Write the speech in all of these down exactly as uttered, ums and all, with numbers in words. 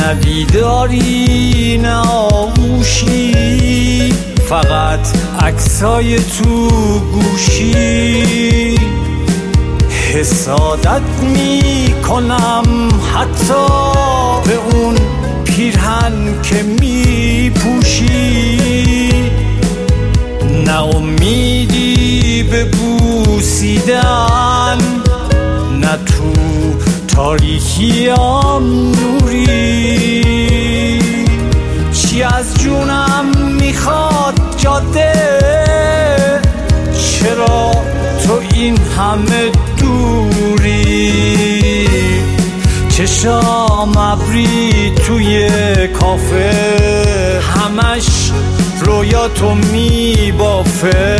ندیداری نه آغوشی، فقط عکسای تو گوشی. حسادت می کنم حتی به اون پیرهن که می پوشی، نه امیدی به بوسیدن، نه تو تاریکیام نوری. چی از جونم میخواد جاده، چرا تو این همه دوری؟ چشام ابری توی کافه، همش رویا تو میبافه.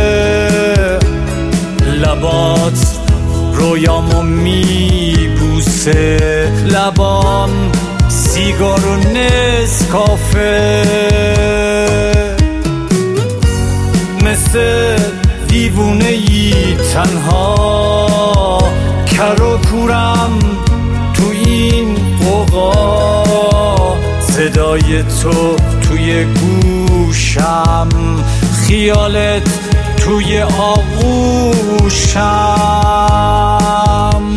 لبات رویامو میبوسه، لبام سیگار و نسکافه. مثل دیوونه ای تنها کر و کورم تو این قوقا، صدای تو توی گوشم، خیالت توی آغوشم.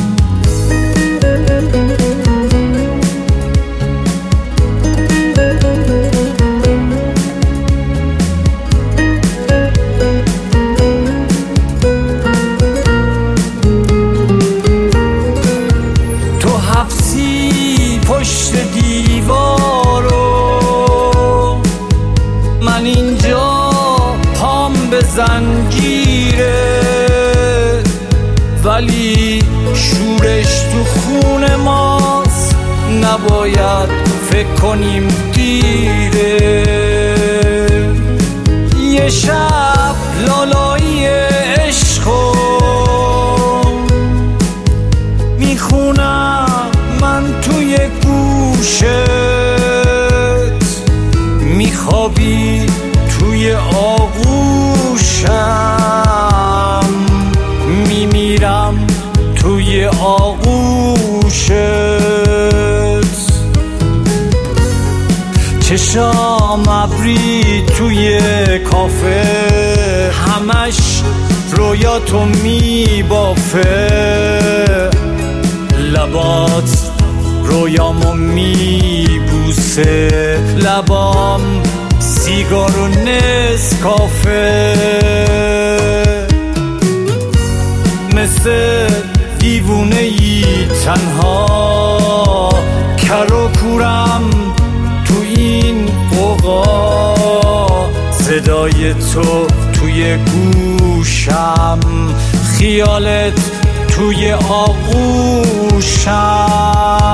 تو حبسی پشت دیوارو، من اینجا پام به زنجیره، ولی شورش تو خون ماست، نباید فکر کنیم دیره. یه شب لالایی عشقو میخونم من توی گوشت، میخوابی توی آغوشم، میمیرم توی آغوشت. چشام ابری توی کافه، همش رویا تو میبافه. لبات رویامو میبوسه، لبام سیگار و نسکافه. مثل دیوونه ای تنها کر و کورم تو این قوقا، صدای تو توی گوشم، خیالت توی آغوشم.